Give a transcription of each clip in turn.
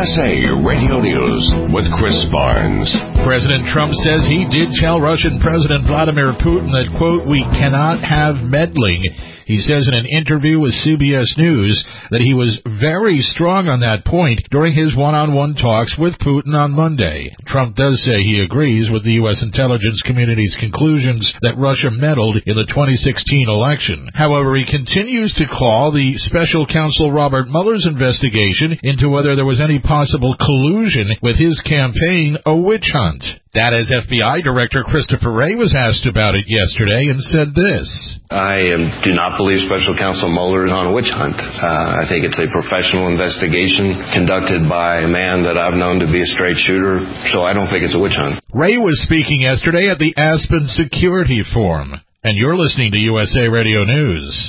USA Radio News with Chris Barnes. President Trump says he did tell Russian President Vladimir Putin that, quote, we cannot have meddling. He says in an interview with CBS News that he was very strong on that point during his one-on-one talks with Putin on Monday. Trump does say he agrees with the U.S. intelligence community's conclusions that Russia meddled in the 2016 election. However, he continues to call the special counsel Robert Mueller's investigation into whether there was any possible collusion with his campaign a witch hunt. That as FBI Director Christopher Wray was asked about it yesterday and said this. I do not believe Special Counsel Mueller is on a witch hunt. I think it's a professional investigation conducted by a man that I've known to be a straight shooter, so I don't think it's a witch hunt. Wray was speaking yesterday at the Aspen Security Forum, and you're listening to USA Radio News.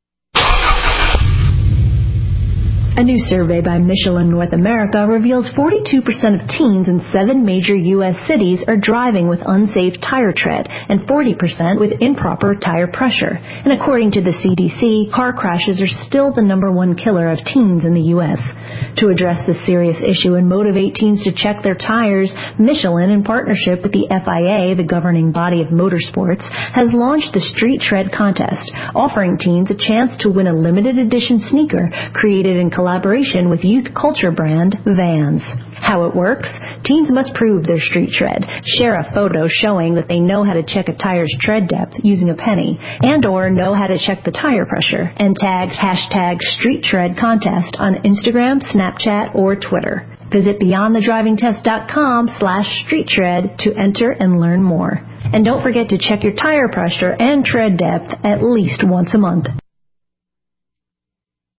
A new survey by Michelin North America reveals 42% of teens in 7 major U.S. cities are driving with unsafe tire tread and 40% with improper tire pressure. And according to the CDC, car crashes are still the #1 killer of teens in the U.S. To address this serious issue and motivate teens to check their tires, Michelin, in partnership with the FIA, the governing body of motorsports, has launched the Street Tread Contest, offering teens a chance to win a limited edition sneaker created in collaboration with youth culture brand Vans. How it works? Teens must prove their street tread, share a photo showing that they know how to check a tire's tread depth using a penny, and or know how to check the tire pressure, and tag #StreetTreadContest on Instagram, Snapchat, or Twitter. Visit BeyondTheDrivingTest.com/StreetTread to enter and learn more. And don't forget to check your tire pressure and tread depth at least once a month.